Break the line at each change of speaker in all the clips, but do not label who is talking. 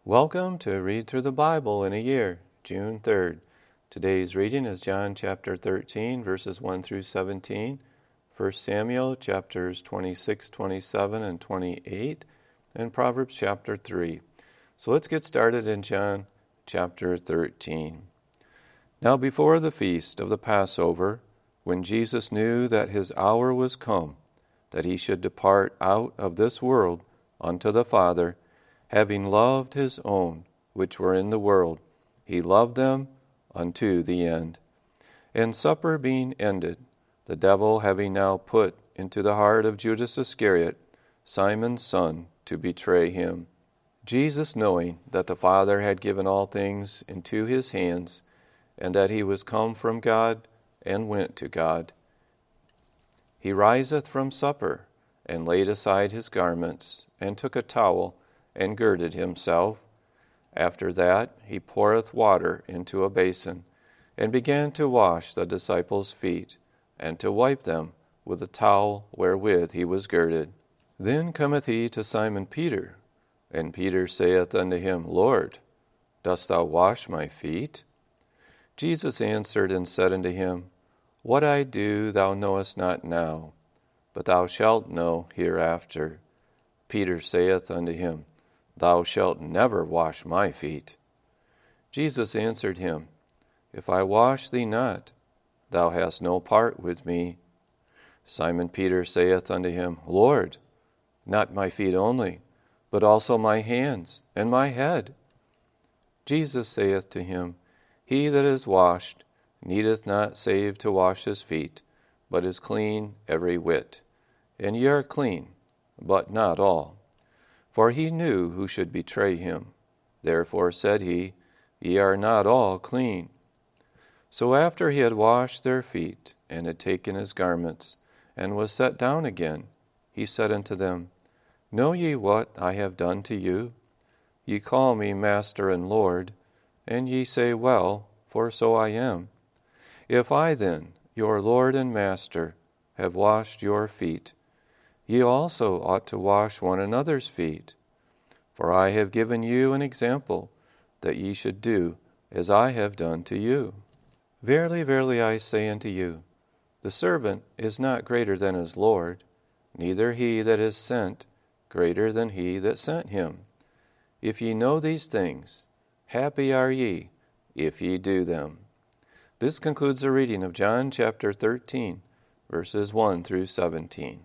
Welcome to Read Through the Bible in a Year, June 3rd. Today's reading is John chapter 13, verses 1 through 17, 1 Samuel chapters 26, 27, and 28, and Proverbs chapter 3. So let's get started in John chapter 13. Now before the feast of the Passover, when Jesus knew that his hour was come, that he should depart out of this world unto the Father, having loved his own which were in the world, he loved them unto the end. And supper being ended, the devil having now put into the heart of Judas Iscariot, Simon's son, to betray him. Jesus, knowing that the Father had given all things into his hands, and that he was come from God and went to God, he riseth from supper, and laid aside his garments, and took a towel, and girded himself. After that he poureth water into a basin, and began to wash the disciples' feet, and to wipe them with the towel wherewith he was girded. Then cometh he to Simon Peter, and Peter saith unto him, Lord, dost thou wash my feet? Jesus answered and said unto him, What I do thou knowest not now, but thou shalt know hereafter. Peter saith unto him, Thou shalt never wash my feet. Jesus answered him, If I wash thee not, thou hast no part with me. Simon Peter saith unto him, Lord, not my feet only, but also my hands and my head. Jesus saith to him, He that is washed needeth not save to wash his feet, but is clean every whit. And ye are clean, but not all. For he knew who should betray him. Therefore said he, Ye are not all clean. So after he had washed their feet, and had taken his garments, and was set down again, he said unto them, Know ye what I have done to you? Ye call me Master and Lord, and ye say, Well, for so I am. If I then, your Lord and Master, have washed your feet, ye also ought to wash one another's feet. For I have given you an example, that ye should do as I have done to you. Verily, verily, I say unto you, the servant is not greater than his Lord, neither he that is sent greater than he that sent him. If ye know these things, happy are ye, if ye do them. This concludes the reading of John chapter 13, verses 1 through 17.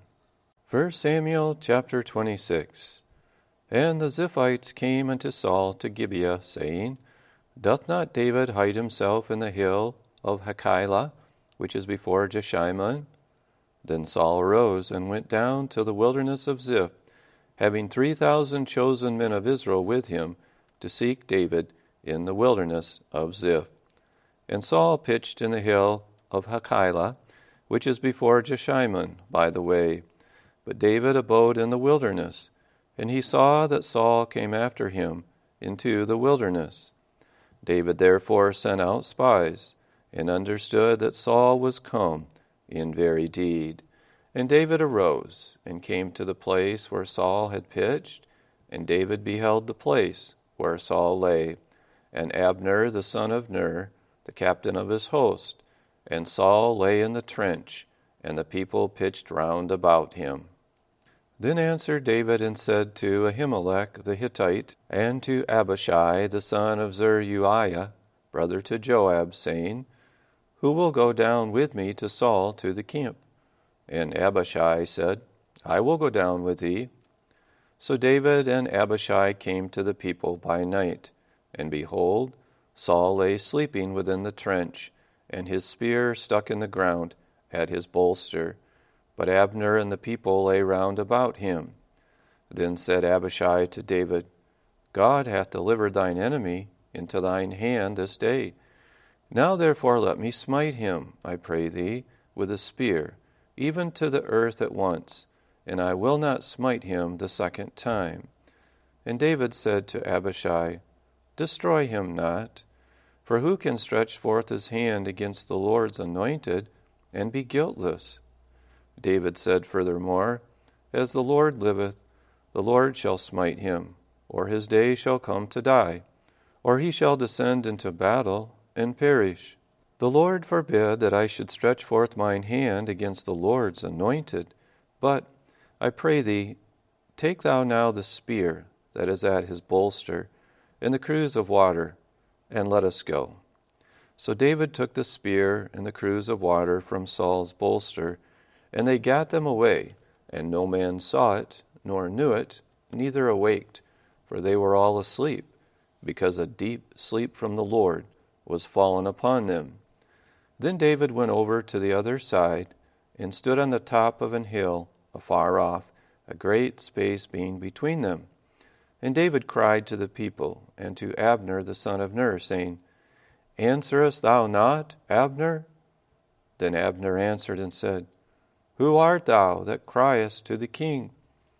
1 Samuel chapter 26. And the Ziphites came unto Saul to Gibeah, saying, Doth not David hide himself in the hill of Hachilah, which is before Jeshimon? Then Saul arose and went down to the wilderness of Ziph, having 3,000 chosen men of Israel with him, to seek David in the wilderness of Ziph. And Saul pitched in the hill of Hachilah, which is before Jeshimon, by the way. But David abode in the wilderness, and he saw that Saul came after him into the wilderness. David therefore sent out spies, and understood that Saul was come in very deed. And David arose, and came to the place where Saul had pitched, and David beheld the place where Saul lay, and Abner the son of Ner, the captain of his host. And Saul lay in the trench, and the people pitched round about him. Then answered David and said to Ahimelech the Hittite, and to Abishai the son of Zeruiah, brother to Joab, saying, Who will go down with me to Saul to the camp? And Abishai said, I will go down with thee. So David and Abishai came to the people by night, and behold, Saul lay sleeping within the trench, and his spear stuck in the ground at his bolster. But Abner and the people lay round about him. Then said Abishai to David, God hath delivered thine enemy into thine hand this day. Now therefore let me smite him, I pray thee, with a spear, even to the earth at once, and I will not smite him the second time. And David said to Abishai, Destroy him not, for who can stretch forth his hand against the Lord's anointed and be guiltless? David said furthermore, As the Lord liveth, the Lord shall smite him, or his day shall come to die, or he shall descend into battle and perish. The Lord forbid that I should stretch forth mine hand against the Lord's anointed. But, I pray thee, take thou now the spear that is at his bolster, and the cruse of water, and let us go. So David took the spear and the cruse of water from Saul's bolster, and they gat them away, and no man saw it, nor knew it, neither awaked, for they were all asleep, because a deep sleep from the Lord was fallen upon them. Then David went over to the other side, and stood on the top of an hill afar off, a great space being between them. And David cried to the people, and to Abner the son of Ner, saying, Answerest thou not, Abner? Then Abner answered and said, Who art thou that criest to the king?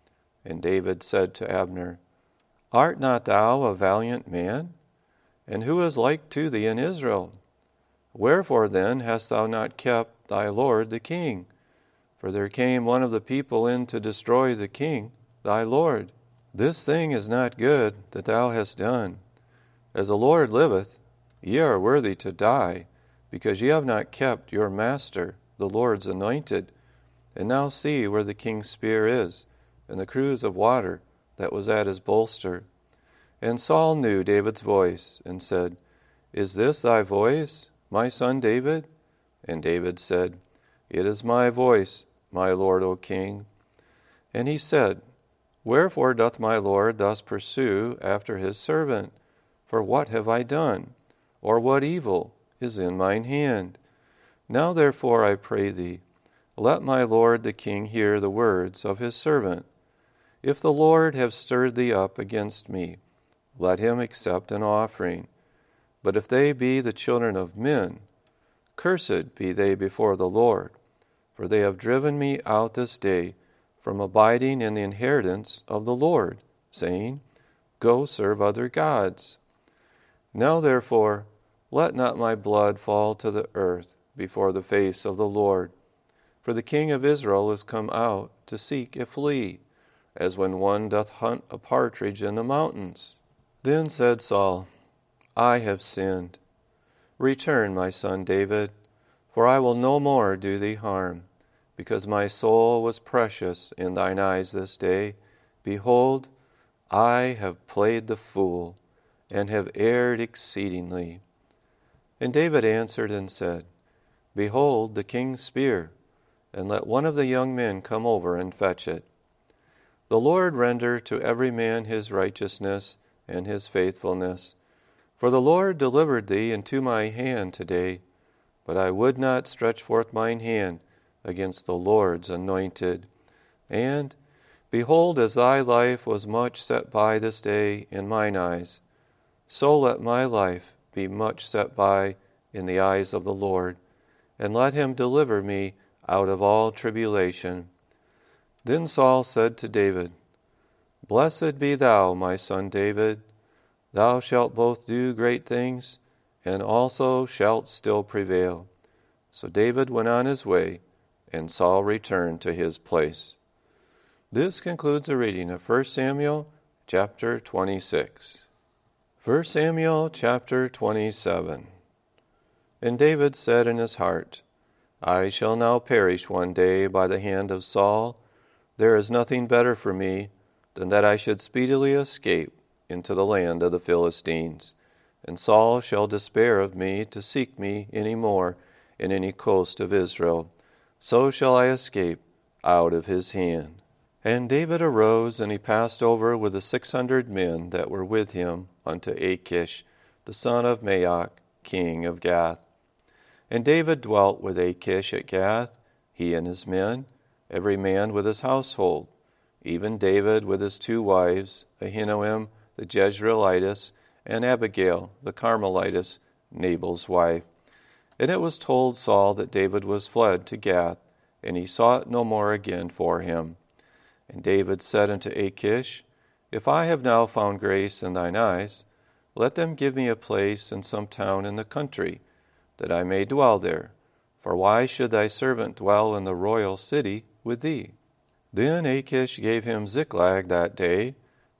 And David said to Abner, Art not thou a valiant man? And who is like to thee in Israel? Wherefore then hast thou not kept thy lord the king? For there came one of the people in to destroy the king, thy lord. This thing is not good that thou hast done. As the Lord liveth, ye are worthy to die, because ye have not kept your master, the Lord's anointed. And now see where the king's spear is, and the cruse of water that was at his bolster. And Saul knew David's voice, and said, Is this thy voice, my son David? And David said, It is my voice, my lord, O king. And he said, Wherefore doth my lord thus pursue after his servant? For what have I done? Or what evil is in mine hand? Now therefore I pray thee, let my lord the king hear the words of his servant. If the Lord have stirred thee up against me, let him accept an offering. But if they be the children of men, cursed be they before the Lord, for they have driven me out this day from abiding in the inheritance of the Lord, saying, Go serve other gods. Now therefore, let not my blood fall to the earth before the face of the Lord. For the king of Israel is come out to seek a flea, as when one doth hunt a partridge in the mountains. Then said Saul, I have sinned. Return, my son David, for I will no more do thee harm, because my soul was precious in thine eyes this day. Behold, I have played the fool, and have erred exceedingly. And David answered and said, Behold the king's spear, and let one of the young men come over and fetch it. The Lord render to every man his righteousness and his faithfulness. For the Lord delivered thee into my hand today, but I would not stretch forth mine hand against the Lord's anointed. And, behold, as thy life was much set by this day in mine eyes, so let my life be much set by in the eyes of the Lord, and let him deliver me out of all tribulation. Then Saul said to David, Blessed be thou, my son David. Thou shalt both do great things, and also shalt still prevail. So David went on his way, and Saul returned to his place. This concludes the reading of 1 Samuel chapter 26. 1 Samuel chapter 27. And David said in his heart, I shall now perish one day by the hand of Saul. There is nothing better for me than that I should speedily escape into the land of the Philistines. And Saul shall despair of me to seek me any more in any coast of Israel. So shall I escape out of his hand. And David arose, and he passed over with the 600 men that were with him unto Achish, the son of Maoch, king of Gath. And David dwelt with Achish at Gath, he and his men, every man with his household, even David with his 2 wives, Ahinoam the Jezreelitess, and Abigail the Carmelitess, Nabal's wife. And it was told Saul that David was fled to Gath, and he sought no more again for him. And David said unto Achish, If I have now found grace in thine eyes, let them give me a place in some town in the country, that I may dwell there. For why should thy servant dwell in the royal city with thee? Then Achish gave him Ziklag that day,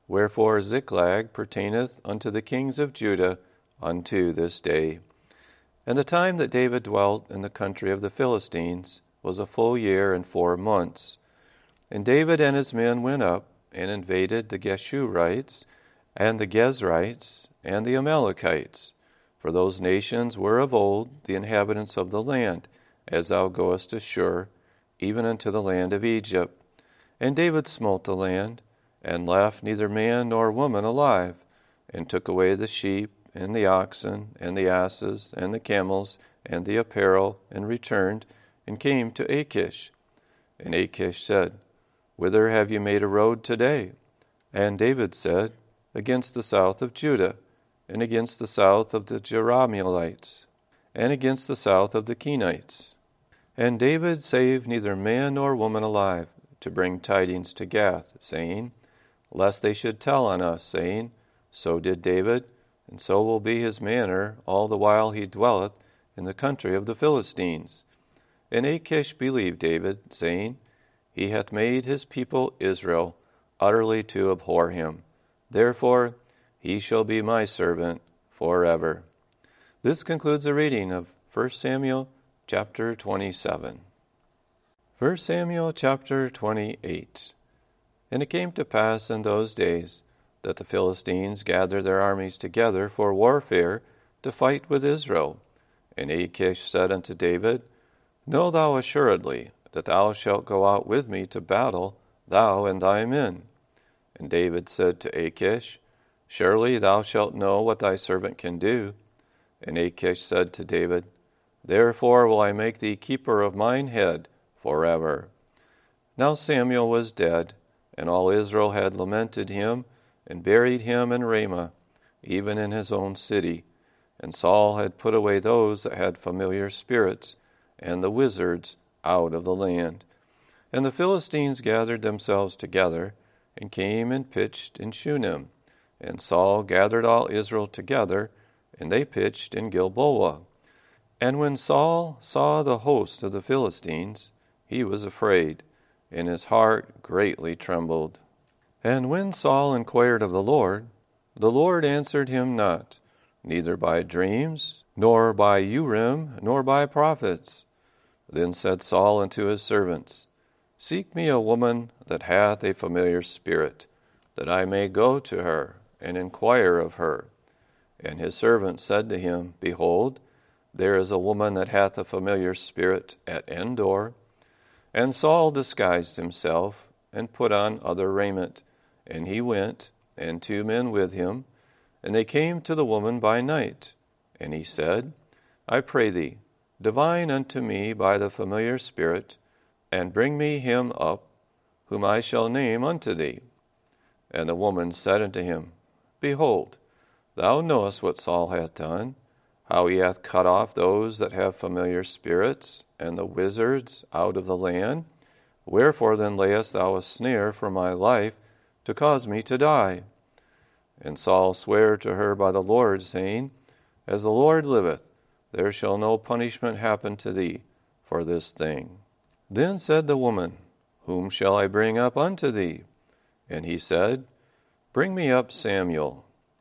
Wherefore Ziklag pertaineth unto the kings of Judah unto this day. And the time that David dwelt in the country of the Philistines was a full year and 4 months. And David and his men went up and invaded the Geshurites and the Gezrites and the Amalekites, for those nations were of old the inhabitants of the land, as thou goest to Shur, even unto the land of Egypt. And David smote the land, and left neither man nor woman alive, and took away the sheep, and the oxen, and the asses, and the camels, and the apparel, and returned, and came to Achish. And Achish said, Whither have you made a road today? And David said, Against the south of Judah, and against the south of the Jerahmeelites, and against the south of the Kenites. And David saved neither man nor woman alive, to bring tidings to Gath, saying, Lest they should tell on us, saying, So did David, and so will be his manner all the while he dwelleth in the country of the Philistines. And Achish believed David, saying, He hath made his people Israel utterly to abhor him. Therefore he shall be my servant forever. This concludes the reading of 1 Samuel chapter 27. 1 Samuel chapter 28. And it came to pass in those days that the Philistines gathered their armies together for warfare to fight with Israel. And Achish said unto David, Know thou assuredly that thou shalt go out with me to battle, thou and thy men. And David said to Achish, Surely thou shalt know what thy servant can do. And Achish said to David, Therefore will I make thee keeper of mine head forever. Now Samuel was dead, and all Israel had lamented him, and buried him in Ramah, even in his own city. And Saul had put away those that had familiar spirits, and the wizards out of the land. And the Philistines gathered themselves together, and came and pitched in Shunem. And Saul gathered all Israel together, and they pitched in Gilboa. And when Saul saw the host of the Philistines, he was afraid, and his heart greatly trembled. And when Saul inquired of the Lord answered him not, neither by dreams, nor by Urim, nor by prophets. Then said Saul unto his servants, Seek me a woman that hath a familiar spirit, that I may go to her, and inquire of her. And his servant said to him, Behold, there is a woman that hath a familiar spirit at Endor. And Saul disguised himself, and put on other raiment. And he went, and 2 men with him, and they came to the woman by night. And he said, I pray thee, divine unto me by the familiar spirit, and bring me him up, whom I shall name unto thee. And the woman said unto him, Behold, thou knowest what Saul hath done, how he hath cut off those that have familiar spirits, and the wizards out of the land. Wherefore then layest thou a snare for my life, to cause me to die? And Saul sware to her by the Lord, saying, As the Lord liveth, there shall no punishment happen to thee for this thing. Then said the woman, Whom shall I bring up unto thee? And he said, Bring me up Samuel.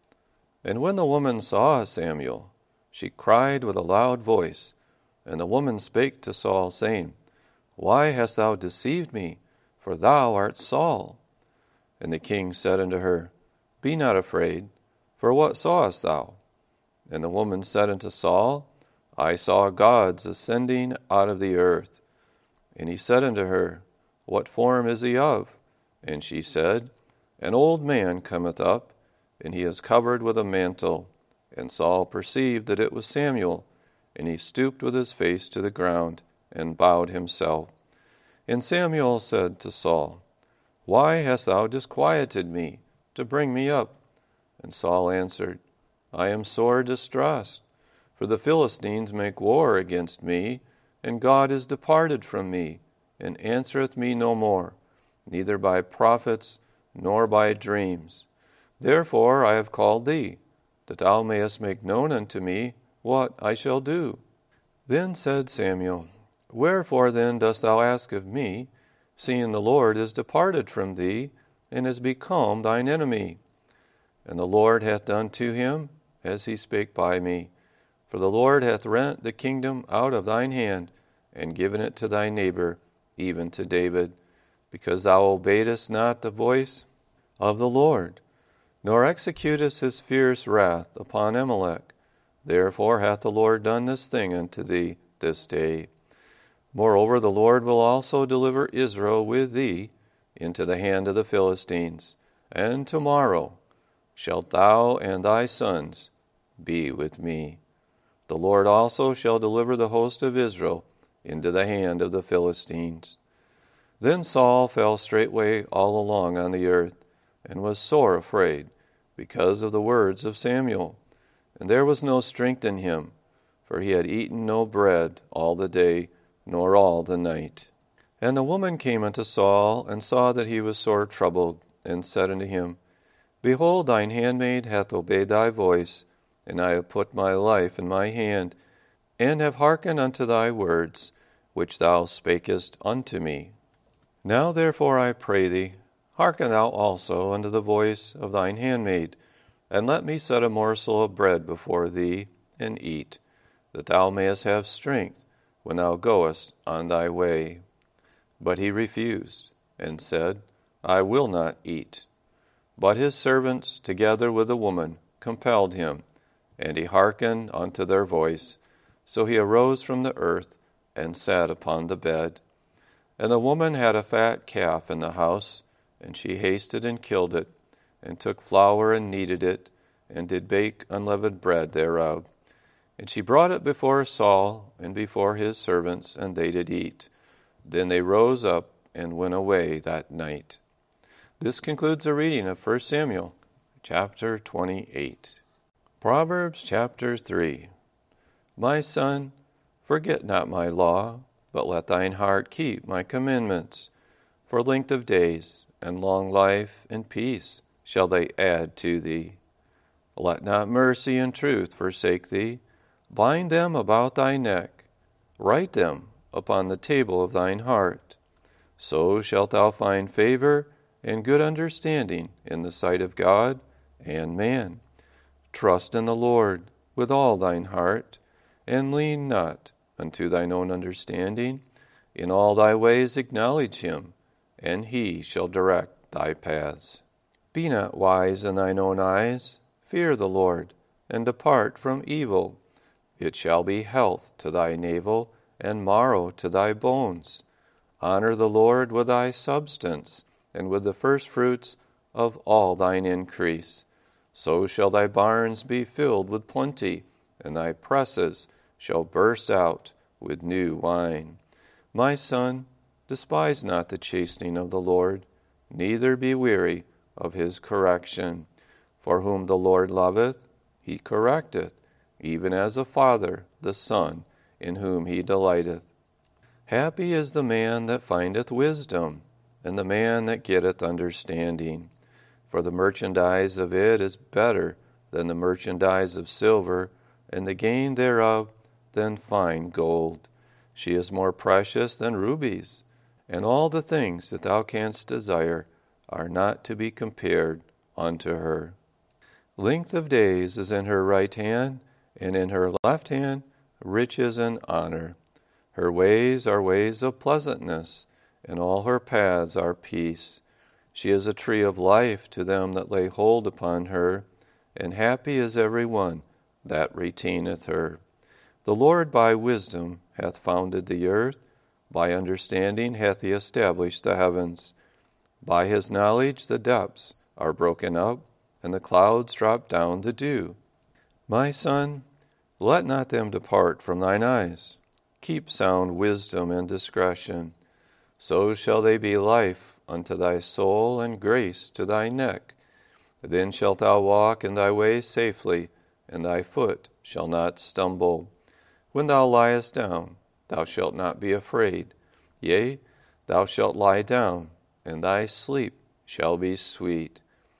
And when the woman saw Samuel, she cried with a loud voice. And the woman spake to Saul, saying, Why hast thou deceived me? For thou art Saul. And the king said unto her, Be not afraid, for what sawest thou? And the woman said unto Saul, I saw gods ascending out of the earth. And he said unto her, What form is he of? And she said, An old man cometh up, and he is covered with a mantle. And Saul perceived that it was Samuel, and he stooped with his face to the ground, and bowed himself. And Samuel said to Saul, Why hast thou disquieted me, to bring me up? And Saul answered, I am sore distressed, for the Philistines make war against me, and God is departed from me, and answereth me no more, neither by prophets nor by dreams. Therefore I have called thee, that thou mayest make known unto me what I shall do. Then said Samuel, Wherefore then dost thou ask of me, seeing the Lord is departed from thee, and is become thine enemy. And the Lord hath done to him as he spake by me. For the Lord hath rent the kingdom out of thine hand, and given it to thy neighbor, even to David, because thou obeyedest not the voice of the Lord, nor executest his fierce wrath upon Amalek. Therefore hath the Lord done this thing unto thee this day. Moreover, the Lord will also deliver Israel with thee into the hand of the Philistines, and tomorrow shalt thou and thy sons be with me. The Lord also shall deliver the host of Israel into the hand of the Philistines. Then Saul fell straightway all along on the earth, and was sore afraid, because of the words of Samuel. And there was no strength in him, for he had eaten no bread all the day, nor all the night. And the woman came unto Saul, and saw that he was sore troubled, and said unto him, Behold, thine handmaid hath obeyed thy voice, and I have put my life in my hand, and have hearkened unto thy words, which thou spakest unto me. Now therefore I pray thee, hearken thou also unto the voice of thine handmaid, and let me set a morsel of bread before thee, and eat, that thou mayest have strength when thou goest on thy way. But he refused, and said, I will not eat. But his servants, together with the woman, compelled him, and he hearkened unto their voice. So he arose from the earth, and sat upon the bed. And the woman had a fat calf in the house, and she hasted and killed it, and took flour and kneaded it, and did bake unleavened bread thereof. And she brought it before Saul and before his servants, and they did eat. Then they rose up and went away that night. This concludes the reading of 1 Samuel, chapter 28. Proverbs chapter 3. My son, forget not my law, but let thine heart keep my commandments. For length of days, and long life, and peace shall they add to thee. Let not mercy and truth forsake thee. Bind them about thy neck. Write them upon the table of thine heart. So shalt thou find favor and good understanding in the sight of God and man. Trust in the Lord with all thine heart, and lean not unto thine own understanding. In all thy ways acknowledge him, and he shall direct thy paths. Be not wise in thine own eyes. Fear the Lord, and depart from evil. It shall be health to thy navel, and marrow to thy bones. Honor the Lord with thy substance, and with the firstfruits of all thine increase. So shall thy barns be filled with plenty, and thy presses shall burst out with new wine. My son, despise not the chastening of the Lord, neither be weary of his correction. For whom the Lord loveth, he correcteth, even as a father the son in whom he delighteth. Happy is the man that findeth wisdom, and the man that getteth understanding. For the merchandise of it is better than the merchandise of silver, and the gain thereof than fine gold. She is more precious than rubies, and all the things that thou canst desire are not to be compared unto her. Length of days is in her right hand, and in her left hand riches and honor. Her ways are ways of pleasantness, and all her paths are peace. She is a tree of life to them that lay hold upon her, and happy is every one that retaineth her. The Lord by wisdom hath founded the earth, by understanding hath he established the heavens. By his knowledge the depths are broken up, and the clouds drop down the dew. My son, let not them depart from thine eyes. Keep sound wisdom and discretion. So shall they be life unto thy soul, and grace to thy neck. Then shalt thou walk in thy way safely, and thy foot shall not stumble. When thou liest down, thou shalt not be afraid. Yea, thou shalt lie down, and thy sleep shall be sweet.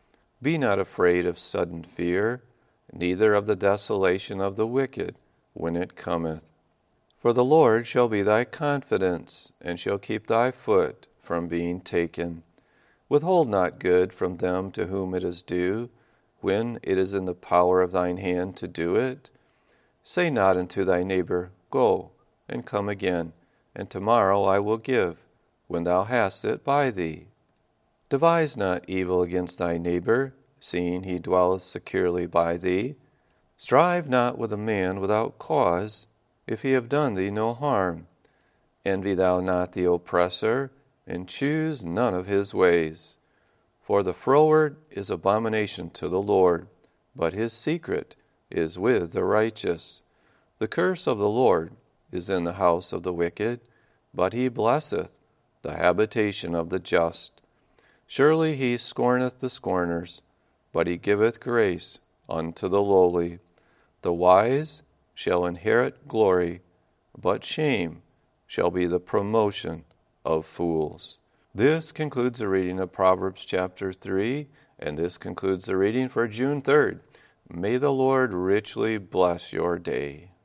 Be not afraid of sudden fear, neither of the desolation of the wicked when it cometh. For the Lord shall be thy confidence, and shall keep thy foot from being taken. Withhold not good from them to whom it is due, when it is in the power of thine hand to do it. Say not unto thy neighbor, Go, and come again, and tomorrow I will give, when thou hast it by thee. Devise not evil against thy neighbor, seeing he dwelleth securely by thee. Strive not with a man without cause, if he have done thee no harm. Envy thou not the oppressor, and choose none of his ways. For the froward is abomination to the Lord, but his secret is with the righteous. The curse of the Lord is in the house of the wicked, but he blesseth the habitation of the just. Surely he scorneth the scorners, but he giveth grace unto the lowly. The wise shall inherit glory, but shame shall be the promotion of fools. This concludes the reading of Proverbs chapter 3, and this concludes the reading for June 3rd. May the Lord richly bless your day.